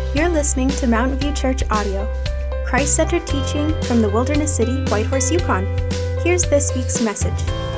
You're listening to Mountain View Church Audio, Christ-centered teaching from the Wilderness City, Whitehorse, Yukon. Here's this week's message.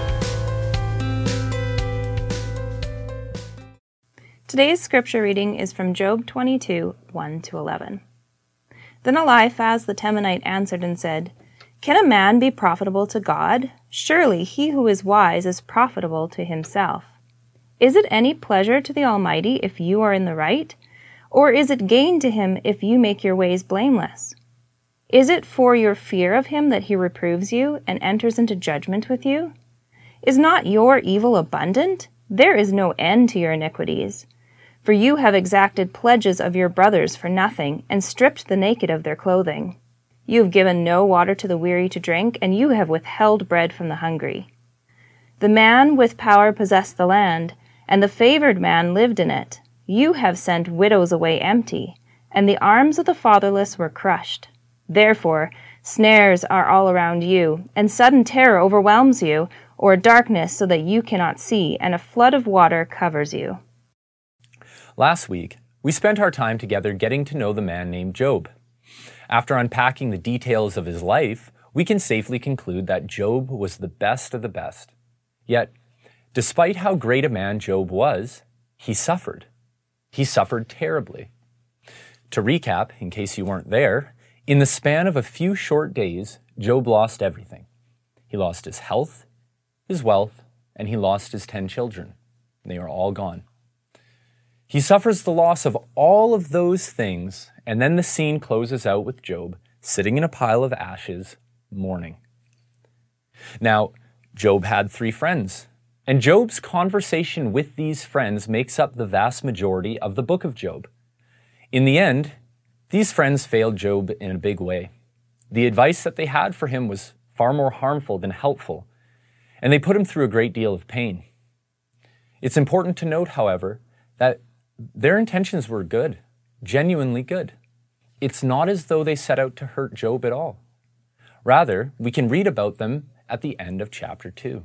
Today's scripture reading is from Job 22, 1-11. Then Eliphaz the Temanite answered and said, Can a man be profitable to God? Surely he who is wise is profitable to himself. Is it any pleasure to the Almighty if you are in the right? Or is it gain to him if you make your ways blameless? Is it for your fear of him that he reproves you and enters into judgment with you? Is not your evil abundant? There is no end to your iniquities. For you have exacted pledges of your brothers for nothing, and stripped the naked of their clothing. You have given no water to the weary to drink, and you have withheld bread from the hungry. The man with power possessed the land, and the favored man lived in it. You have sent widows away empty, and the arms of the fatherless were crushed. Therefore, snares are all around you, and sudden terror overwhelms you, or darkness so that you cannot see, and a flood of water covers you. Last week, we spent our time together getting to know the man named Job. After unpacking the details of his life, we can safely conclude that Job was the best of the best. Yet, despite how great a man Job was, he suffered. He suffered terribly. To recap, in case you weren't there, in the span of a few short days, Job lost everything. He lost his health, his wealth, and he lost his 10 children. They are all gone. He suffers the loss of all of those things, and then the scene closes out with Job sitting in a pile of ashes, mourning. Now, Job had 3 friends. And Job's conversation with these friends makes up the vast majority of the book of Job. In the end, these friends failed Job in a big way. The advice that they had for him was far more harmful than helpful, and they put him through a great deal of pain. It's important to note, however, that their intentions were good, genuinely good. It's not as though they set out to hurt Job at all. Rather, we can read about them at the end of chapter 2.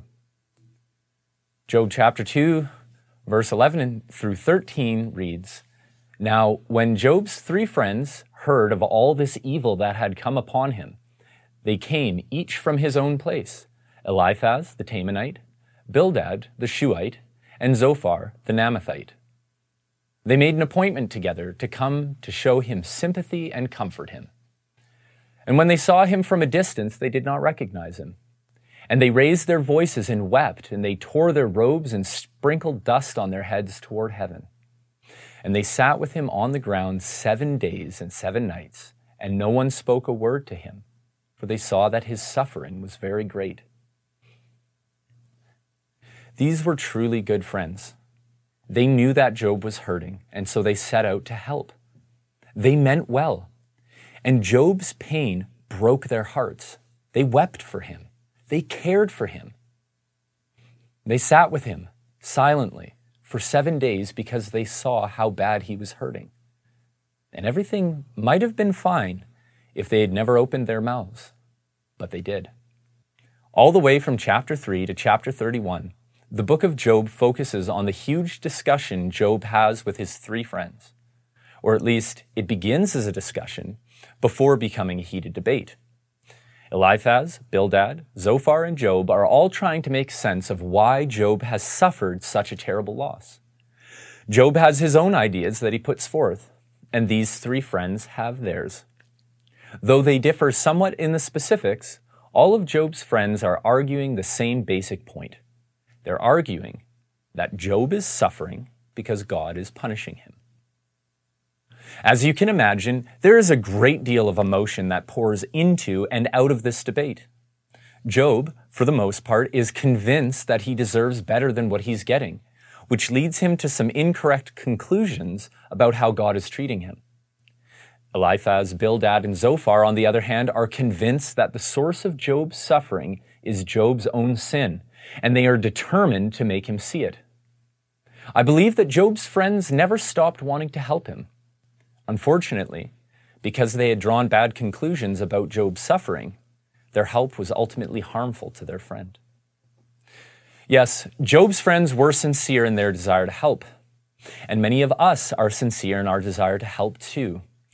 Job chapter 2, verse 11 through 13 reads, Now, when Job's 3 friends heard of all this evil that had come upon him, they came each from his own place, Eliphaz the Temanite, Bildad the Shuhite, and Zophar the Naamathite. They made an appointment together to come to show him sympathy and comfort him. And when they saw him from a distance, they did not recognize him. And they raised their voices and wept, and they tore their robes and sprinkled dust on their heads toward heaven. And they sat with him on the ground 7 days and 7 nights, and no one spoke a word to him, for they saw that his suffering was very great. These were truly good friends. They knew that Job was hurting, and so they set out to help. They meant well, and Job's pain broke their hearts. They wept for him. They cared for him. They sat with him silently for 7 days because they saw how bad he was hurting. And everything might have been fine if they had never opened their mouths, but they did. All the way from chapter 3 to chapter 31, the book of Job focuses on the huge discussion Job has with his 3 friends. Or at least it begins as a discussion before becoming a heated debate. Eliphaz, Bildad, Zophar, and Job are all trying to make sense of why Job has suffered such a terrible loss. Job has his own ideas that he puts forth, and these 3 friends have theirs. Though they differ somewhat in the specifics, all of Job's friends are arguing the same basic point. They're arguing that Job is suffering because God is punishing him. As you can imagine, there is a great deal of emotion that pours into and out of this debate. Job, for the most part, is convinced that he deserves better than what he's getting, which leads him to some incorrect conclusions about how God is treating him. Eliphaz, Bildad, and Zophar, on the other hand, are convinced that the source of Job's suffering is Job's own sin, and they are determined to make him see it. I believe that Job's friends never stopped wanting to help him. Unfortunately, because they had drawn bad conclusions about Job's suffering, their help was ultimately harmful to their friend. Yes, Job's friends were sincere in their desire to help, and many of us are sincere in our desire to help too,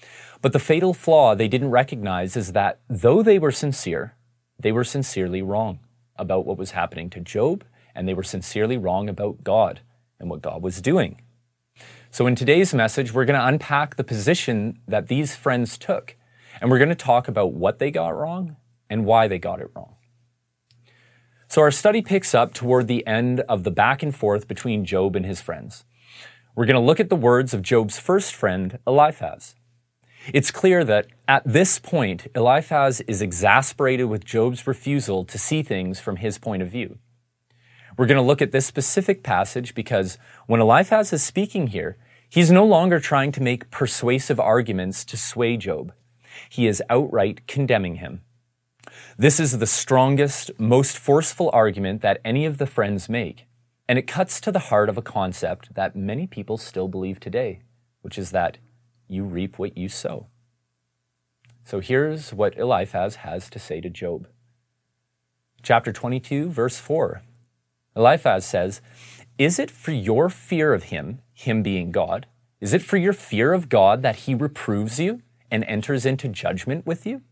But the fatal flaw they didn't recognize is that though they were sincere, they were sincerely wrong about what was happening to Job, and they were sincerely wrong about God and what God was doing. So in today's message, we're going to unpack the position that these friends took, and we're going to talk about what they got wrong and why they got it wrong. So our study picks up toward the end of the back and forth between Job and his friends. We're going to look at the words of Job's first friend, Eliphaz. It's clear that at this point, Eliphaz is exasperated with Job's refusal to see things from his point of view. We're going to look at this specific passage because when Eliphaz is speaking here, he's no longer trying to make persuasive arguments to sway Job. He is outright condemning him. This is the strongest, most forceful argument that any of the friends make, and it cuts to the heart of a concept that many people still believe today, which is that you reap what you sow. So here's what Eliphaz has to say to Job. Chapter 22, verse 4. Eliphaz says, "Is it for your fear of him being God, is it for your fear of God that he reproves you and enters into judgment with you?"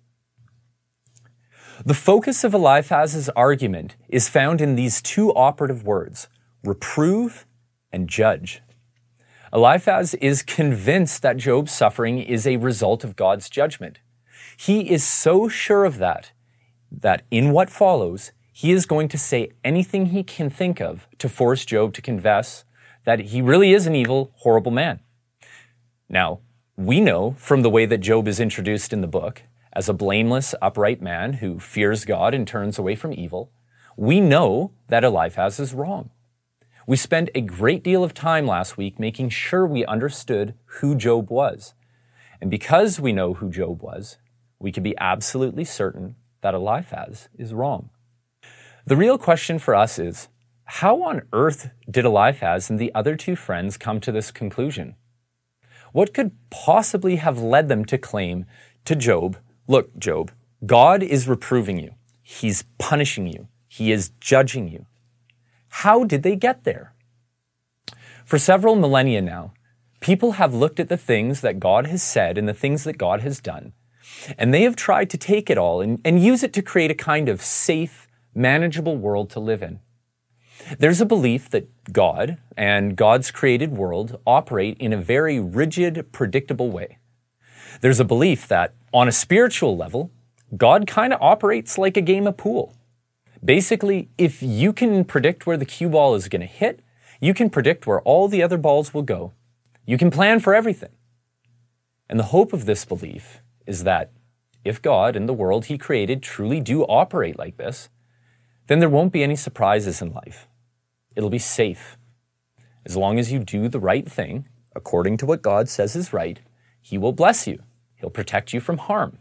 The focus of Eliphaz's argument is found in these two operative words, reprove and judge. Eliphaz is convinced that Job's suffering is a result of God's judgment. He is so sure of that in what follows, he is going to say anything he can think of to force Job to confess that he really is an evil, horrible man. Now, we know from the way that Job is introduced in the book as a blameless, upright man who fears God and turns away from evil, we know that Eliphaz is wrong. We spent a great deal of time last week making sure we understood who Job was. And because we know who Job was, we can be absolutely certain that Eliphaz is wrong. The real question for us is, how on earth did Eliphaz and the other two friends come to this conclusion? What could possibly have led them to claim to Job, "Look, Job, God is reproving you. He's punishing you. He is judging you." How did they get there? For several millennia now, people have looked at the things that God has said and the things that God has done, and they have tried to take it all and use it to create a kind of safe, manageable world to live in. There's a belief that God and God's created world operate in a very rigid, predictable way. There's a belief that, on a spiritual level, God kind of operates like a game of pool. Basically, if you can predict where the cue ball is going to hit, you can predict where all the other balls will go. You can plan for everything. And the hope of this belief is that if God and the world he created truly do operate like this, then there won't be any surprises in life. It'll be safe. As long as you do the right thing, according to what God says is right, he will bless you. He'll protect you from harm.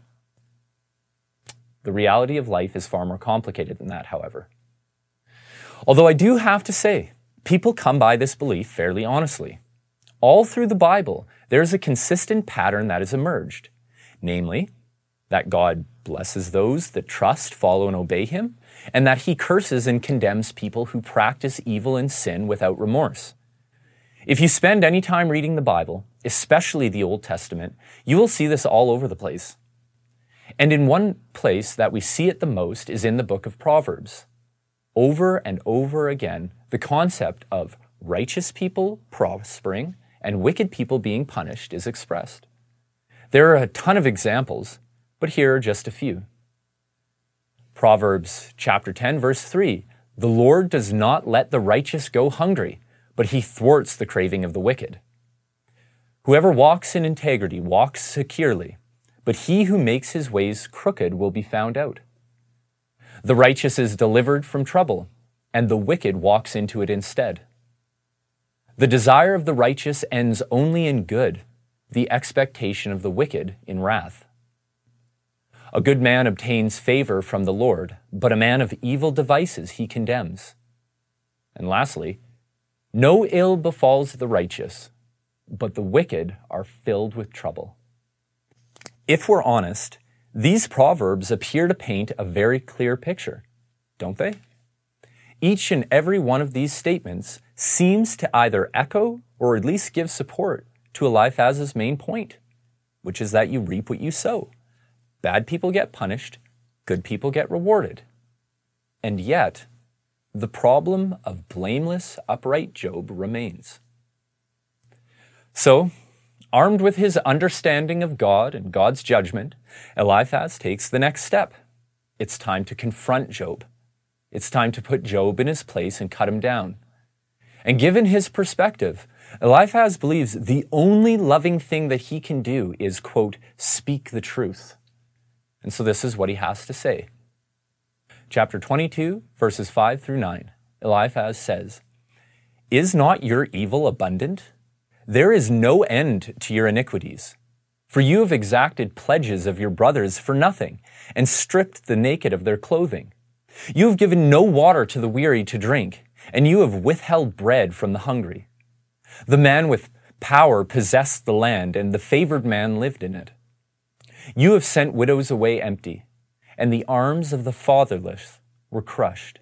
The reality of life is far more complicated than that, however. Although I do have to say, people come by this belief fairly honestly. All through the Bible, there's a consistent pattern that has emerged, namely, that God blesses those that trust, follow, and obey him, and that he curses and condemns people who practice evil and sin without remorse. If you spend any time reading the Bible, especially the Old Testament, you will see this all over the place. And in one place that we see it the most is in the book of Proverbs. Over and over again, the concept of righteous people prospering and wicked people being punished is expressed. There are a ton of examples, but here are just a few. Proverbs chapter 10, verse 3, "The Lord does not let the righteous go hungry, but he thwarts the craving of the wicked. Whoever walks in integrity walks securely, but he who makes his ways crooked will be found out. The righteous is delivered from trouble, and the wicked walks into it instead. The desire of the righteous ends only in good, the expectation of the wicked in wrath. A good man obtains favor from the Lord, but a man of evil devices he condemns. And lastly, no ill befalls the righteous, but the wicked are filled with trouble." If we're honest, these proverbs appear to paint a very clear picture, don't they? Each and every one of these statements seems to either echo or at least give support to Eliphaz's main point. which is that you reap what you sow. Bad people get punished, good people get rewarded. And yet, the problem of blameless, upright Job remains. So, armed with his understanding of God and God's judgment, Eliphaz takes the next step. It's time to confront Job. It's time to put Job in his place and cut him down. And given his perspective, Eliphaz believes the only loving thing that he can do is, quote, speak the truth. And so this is what he has to say. Chapter 22, verses 5 through 9, Eliphaz says, "Is not your evil abundant? There is no end to your iniquities. For you have exacted pledges of your brothers for nothing, and stripped the naked of their clothing. You have given no water to the weary to drink, and you have withheld bread from the hungry. The man with power possessed the land, and the favored man lived in it. You have sent widows away empty, and the arms of the fatherless were crushed."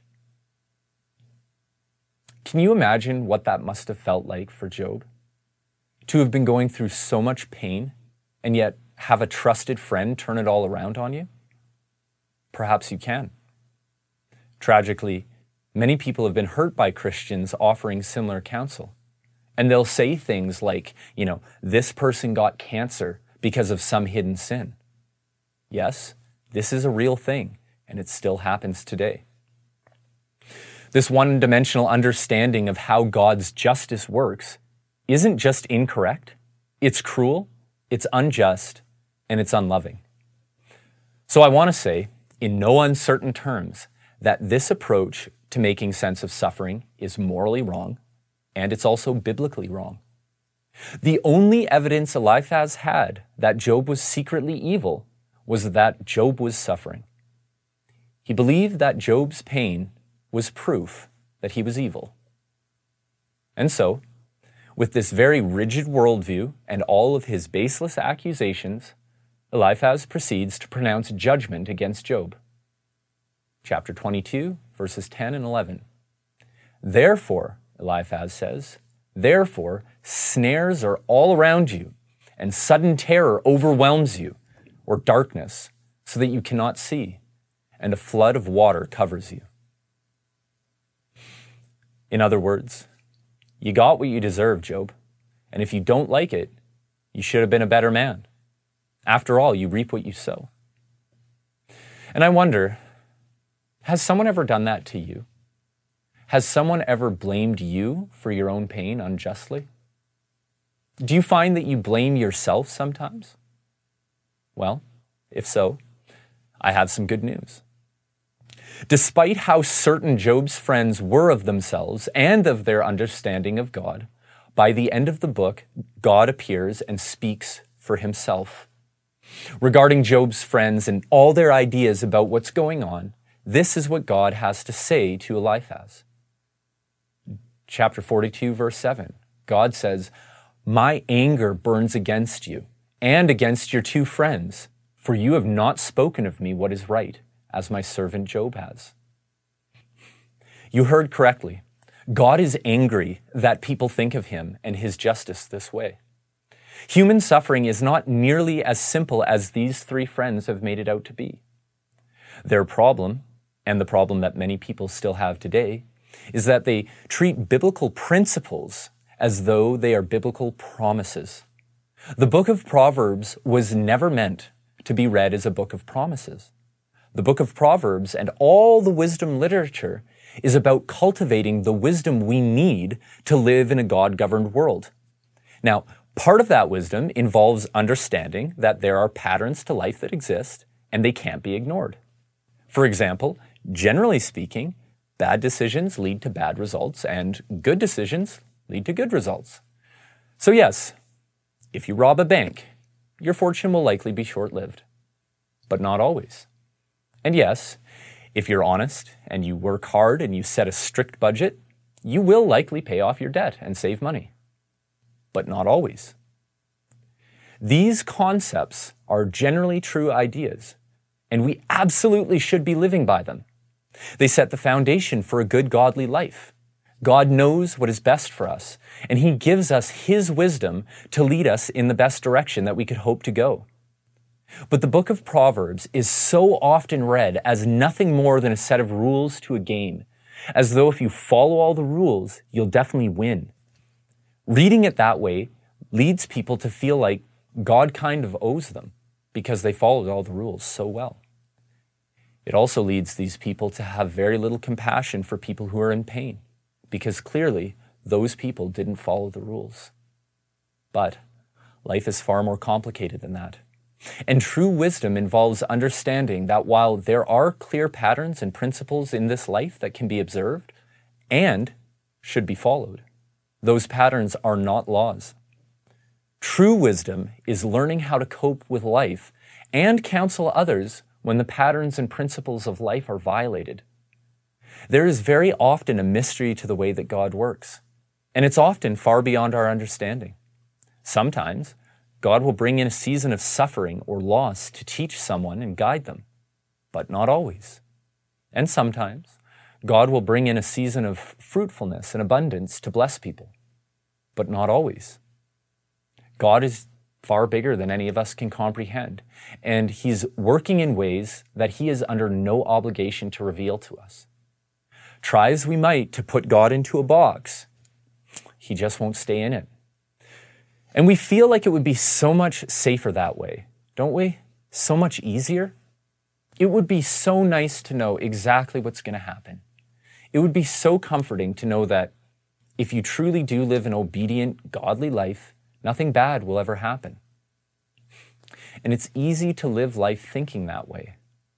Can you imagine what that must have felt like for Job? To have been going through so much pain, and yet have a trusted friend turn it all around on you? Perhaps you can. Tragically, many people have been hurt by Christians offering similar counsel. And they'll say things like, this person got cancer because of some hidden sin. Yes, this is a real thing, and it still happens today. This one-dimensional understanding of how God's justice works isn't just incorrect, it's cruel, it's unjust, and it's unloving. So I want to say, in no uncertain terms, that this approach to making sense of suffering is morally wrong, and it's also biblically wrong. The only evidence Eliphaz had that Job was secretly evil was that Job was suffering. He believed that Job's pain was proof that he was evil. And so, with this very rigid worldview and all of his baseless accusations, Eliphaz proceeds to pronounce judgment against Job. Chapter 22, verses 10 and 11. "Therefore," Eliphaz says, "therefore snares are all around you, and sudden terror overwhelms you, or darkness, so that you cannot see, and a flood of water covers you." In other words, you got what you deserve, Job, and if you don't like it, you should have been a better man. After all, you reap what you sow. And I wonder, has someone ever done that to you? Has someone ever blamed you for your own pain unjustly? Do you find that you blame yourself sometimes? Well, if so, I have some good news. Despite how certain Job's friends were of themselves and of their understanding of God, by the end of the book, God appears and speaks for himself. Regarding Job's friends and all their ideas about what's going on, this is what God has to say to Eliphaz. Chapter 42, verse 7, God says, "My anger burns against you and against your two friends, for you have not spoken of me what is right, as my servant Job has." You heard correctly. God is angry that people think of him and his justice this way. Human suffering is not nearly as simple as these three friends have made it out to be. Their problem, and the problem that many people still have today, is that they treat biblical principles as though they are biblical promises. The book of Proverbs was never meant to be read as a book of promises. The book of Proverbs and all the wisdom literature is about cultivating the wisdom we need to live in a God-governed world. Now, part of that wisdom involves understanding that there are patterns to life that exist and they can't be ignored. For example, generally speaking, bad decisions lead to bad results and good decisions lead to good results. So yes, if you rob a bank, your fortune will likely be short-lived, but not always. And yes, if you're honest and you work hard and you set a strict budget, you will likely pay off your debt and save money, but not always. These concepts are generally true ideas, and we absolutely should be living by them. They set the foundation for a good godly life. God knows what is best for us, and He gives us His wisdom to lead us in the best direction that we could hope to go. But the book of Proverbs is so often read as nothing more than a set of rules to a game, as though if you follow all the rules, you'll definitely win. Reading it that way leads people to feel like God kind of owes them because they followed all the rules so well. It also leads these people to have very little compassion for people who are in pain, because clearly those people didn't follow the rules. But life is far more complicated than that. And true wisdom involves understanding that while there are clear patterns and principles in this life that can be observed and should be followed, those patterns are not laws. True wisdom is learning how to cope with life and counsel others when the patterns and principles of life are violated. There is very often a mystery to the way that God works, and it's often far beyond our understanding. Sometimes, God will bring in a season of suffering or loss to teach someone and guide them, but not always. And sometimes, God will bring in a season of fruitfulness and abundance to bless people, but not always. God is far bigger than any of us can comprehend, and He's working in ways that He is under no obligation to reveal to us. Try as we might to put God into a box, He just won't stay in it. And we feel like it would be so much safer that way, don't we? So much easier. It would be so nice to know exactly what's going to happen. It would be so comforting to know that if you truly do live an obedient, godly life, nothing bad will ever happen. And it's easy to live life thinking that way.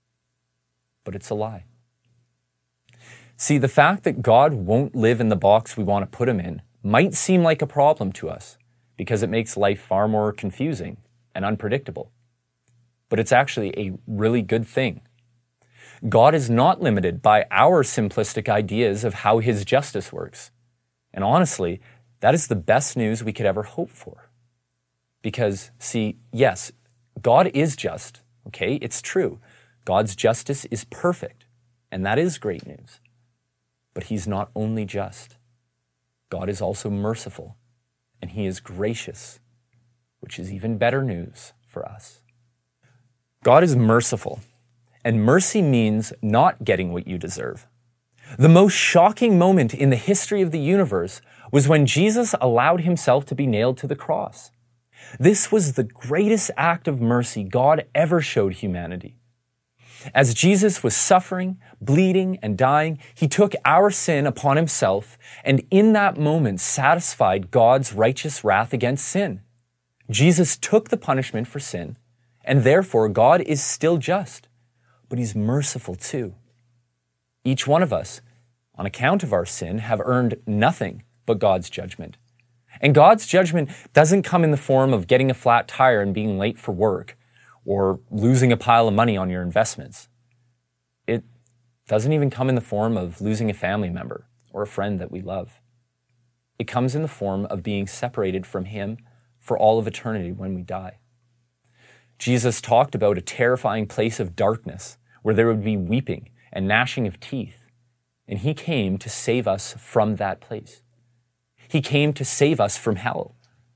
But it's a lie. See, the fact that God won't live in the box we want to put Him in might seem like a problem to us because it makes life far more confusing and unpredictable. But it's actually a really good thing. God is not limited by our simplistic ideas of how His justice works. And honestly, that is the best news we could ever hope for. Because, see, yes, God is just, okay? It's true. God's justice is perfect, and that is great news. But He's not only just. God is also merciful, and He is gracious, which is even better news for us. God is merciful, and mercy means not getting what you deserve. The most shocking moment in the history of the universe was when Jesus allowed Himself to be nailed to the cross. This was the greatest act of mercy God ever showed humanity. As Jesus was suffering, bleeding, and dying, He took our sin upon Himself and in that moment satisfied God's righteous wrath against sin. Jesus took the punishment for sin, and therefore God is still just, but He's merciful too. Each one of us, on account of our sin, have earned nothing but God's judgment. And God's judgment doesn't come in the form of getting a flat tire and being late for work, or losing a pile of money on your investments. It doesn't even come in the form of losing a family member or a friend that we love. It comes in the form of being separated from Him for all of eternity when we die. Jesus talked about a terrifying place of darkness where there would be weeping and gnashing of teeth, and He came to save us from that place. He came to save us from hell,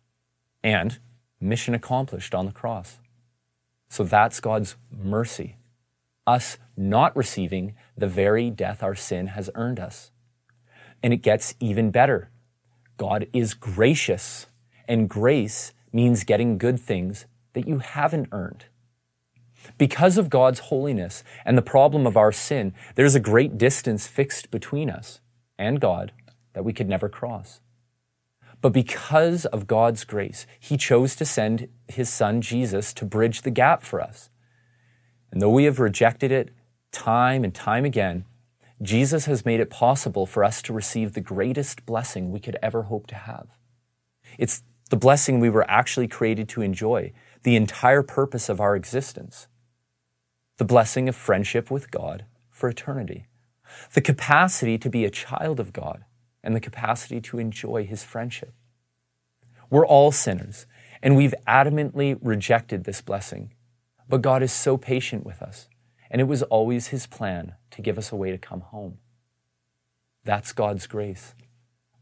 and mission accomplished on the cross. So that's God's mercy, us not receiving the very death our sin has earned us. And it gets even better. God is gracious, and grace means getting good things that you haven't earned. Because of God's holiness and the problem of our sin, there's a great distance fixed between us and God that we could never cross. But because of God's grace, He chose to send His Son Jesus to bridge the gap for us. And though we have rejected it time and time again, Jesus has made it possible for us to receive the greatest blessing we could ever hope to have. It's the blessing we were actually created to enjoy, the entire purpose of our existence. The blessing of friendship with God for eternity. The capacity to be a child of God and the capacity to enjoy His friendship. We're all sinners, and we've adamantly rejected this blessing. But God is so patient with us, and it was always His plan to give us a way to come home. That's God's grace.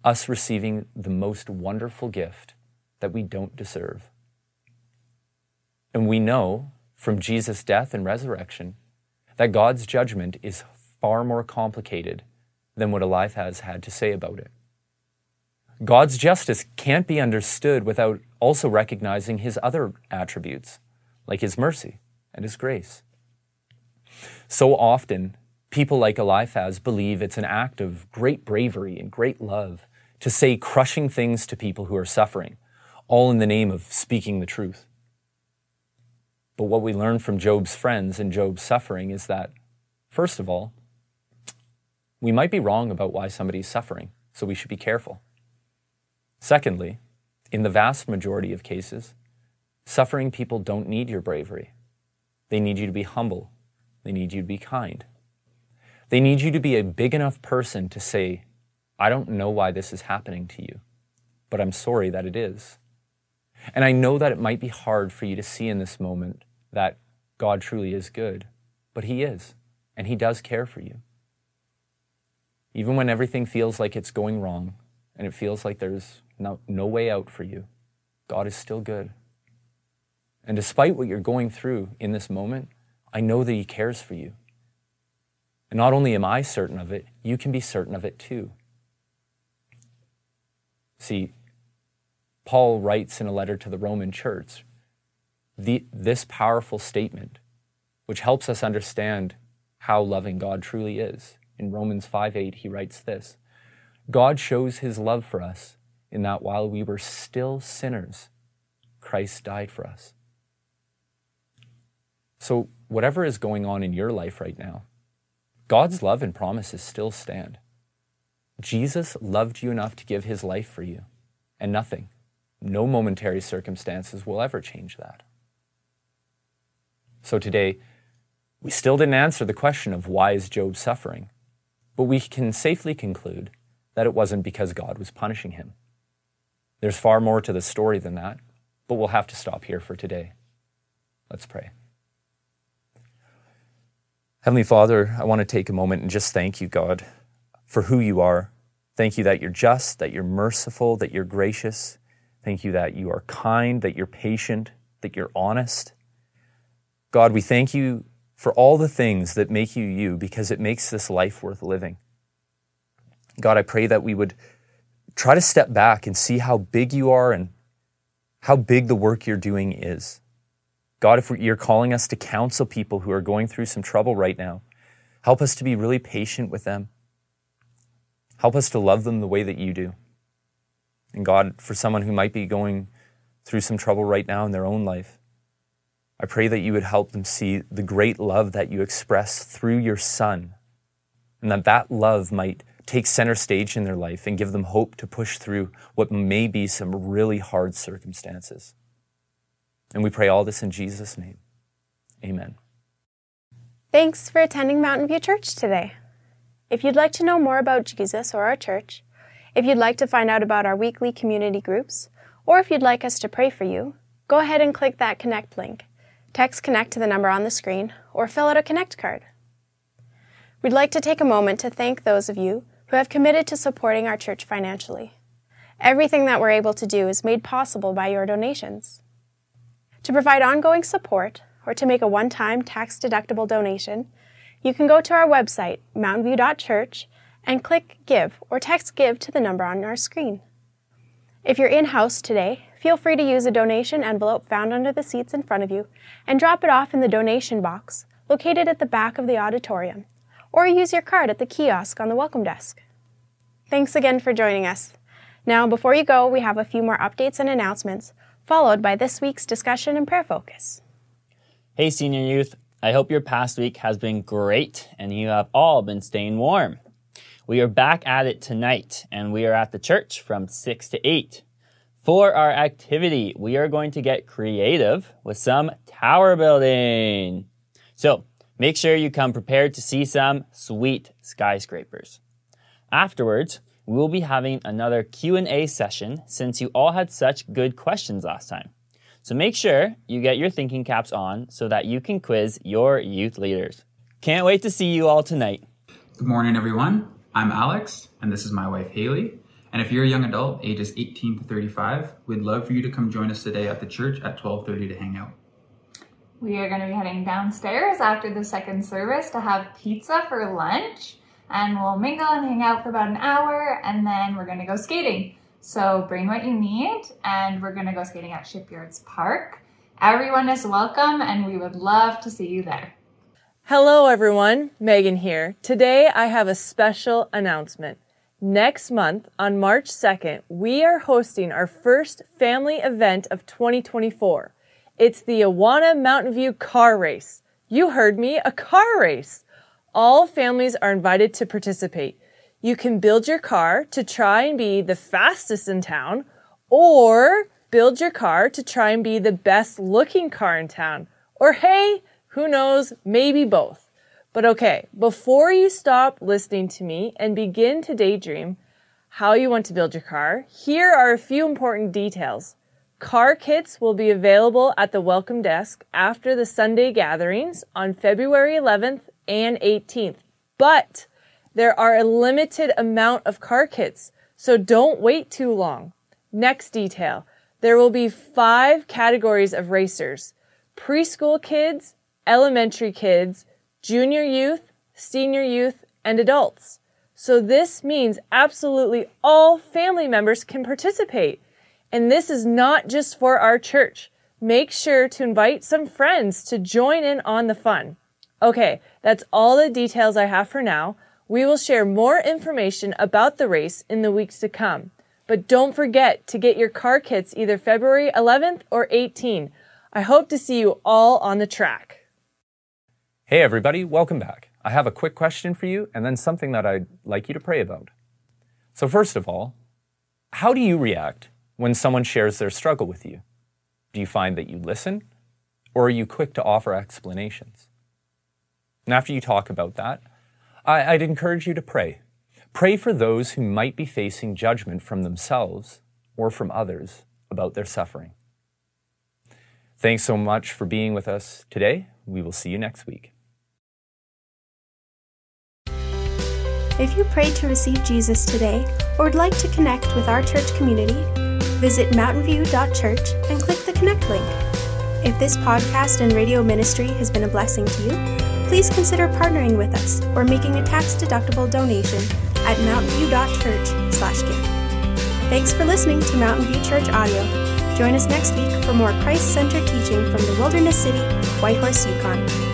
us receiving the most wonderful gift that we don't deserve. And we know from Jesus' death and resurrection that God's judgment is far more complicated than what Eliphaz had to say about it. God's justice can't be understood without also recognizing his other attributes, like his mercy and his grace. So often, people like Eliphaz believe it's an act of great bravery and great love to say crushing things to people who are suffering, all in the name of speaking the truth. But what we learn from Job's friends and Job's suffering is that, first of all, we might be wrong about why somebody's suffering, so we should be careful. Secondly, in the vast majority of cases, suffering people don't need your bravery. They need you to be humble. They need you to be kind. They need you to be a big enough person to say, I don't know why this is happening to you, but I'm sorry that it is. And I know that it might be hard for you to see in this moment that God truly is good, but he is, and he does care for you. Even when everything feels like it's going wrong, and it feels like there's no way out for you, God is still good. And despite what you're going through in this moment, I know that he cares for you. And not only am I certain of it, you can be certain of it too. See, Paul writes in a letter to the Roman church this powerful statement, which helps us understand how loving God truly is. In Romans 5:8, he writes this: God shows his love for us in that while we were still sinners, Christ died for us. So whatever is going on in your life right now, God's love and promises still stand. Jesus loved you enough to give his life for you, and nothing, no momentary circumstances will ever change that. So today, we still didn't answer the question of why is Job suffering, but we can safely conclude that it wasn't because God was punishing him. There's far more to the story than that, but we'll have to stop here for today. Let's pray. Heavenly Father, I want to take a moment and just thank you, God, for who you are. Thank you that you're just, that you're merciful, that you're gracious. Thank you that you are kind, that you're patient, that you're honest. God, we thank you for all the things that make you you, because it makes this life worth living. God, I pray that we would try to step back and see how big you are and how big the work you're doing is. God, if you're calling us to counsel people who are going through some trouble right now, help us to be really patient with them. Help us to love them the way that you do. And God, for someone who might be going through some trouble right now in their own life, I pray that you would help them see the great love that you express through your Son, and that love might take center stage in their life and give them hope to push through what may be some really hard circumstances. And we pray all this in Jesus' name. Amen. Thanks for attending Mountain View Church today. If you'd like to know more about Jesus or our church, if you'd like to find out about our weekly community groups, or if you'd like us to pray for you, go ahead and click that Connect link. Text Connect to the number on the screen, or fill out a Connect card. We'd like to take a moment to thank those of you who have committed to supporting our church financially. Everything that we're able to do is made possible by your donations. To provide ongoing support, or to make a one-time tax-deductible donation, you can go to our website, mountainview.church, and click Give, or text Give to the number on our screen. If you're in-house today, feel free to use a donation envelope found under the seats in front of you and drop it off in the donation box located at the back of the auditorium, or use your card at the kiosk on the welcome desk. Thanks again for joining us. Now, before you go, we have a few more updates and announcements, followed by this week's discussion and prayer focus. Hey, senior youth. I hope your past week has been great and you have all been staying warm. We are back at it tonight, and we are at the church from 6 to 8. For our activity, we are going to get creative with some tower building. So, make sure you come prepared to see some sweet skyscrapers. Afterwards, we will be having another Q&A session since you all had such good questions last time. So make sure you get your thinking caps on so that you can quiz your youth leaders. Can't wait to see you all tonight. Good morning, everyone. I'm Alex, and this is my wife, Haley, And if you're a young adult, ages 18 to 35, we'd love for you to come join us today at the church at 12:30 to hang out. We are going to be heading downstairs after the second service to have pizza for lunch, and we'll mingle and hang out for about an hour, and then we're going to go skating. So bring what you need, and we're going to go skating at Shipyards Park. Everyone is welcome, and we would love to see you there. Hello everyone, Megan here. Today I have a special announcement. Next month, on March 2nd, we are hosting our first family event of 2024. It's the Awana Mountain View Car Race. You heard me, a car race. All families are invited to participate. You can build your car to try and be the fastest in town, or build your car to try and be the best looking car in town. Or hey, who knows, maybe both. But okay, before you stop listening to me and begin to daydream how you want to build your car, here are a few important details. Car kits will be available at the welcome desk after the Sunday gatherings on February 11th and 18th. But there are a limited amount of car kits, so don't wait too long. Next detail, there will be 5 categories of racers: preschool kids, elementary kids, junior youth, senior youth, and adults. So this means absolutely all family members can participate. And this is not just for our church. Make sure to invite some friends to join in on the fun. Okay, that's all the details I have for now. We will share more information about the race in the weeks to come. But don't forget to get your car kits either February 11th or 18th. I hope to see you all on the track. Hey everybody, welcome back. I have a quick question for you and then something that I'd like you to pray about. So first of all, how do you react when someone shares their struggle with you? Do you find that you listen, or are you quick to offer explanations? And after you talk about that, I'd encourage you to pray. Pray for those who might be facing judgment from themselves or from others about their suffering. Thanks so much for being with us today. We will see you next week. If you prayed to receive Jesus today or would like to connect with our church community, visit mountainview.church and click the Connect link. If this podcast and radio ministry has been a blessing to you, please consider partnering with us or making a tax-deductible donation at mountainview.church/give. Thanks for listening to Mountain View Church Audio. Join us next week for more Christ-centered teaching from the Wilderness City, Whitehorse, Yukon.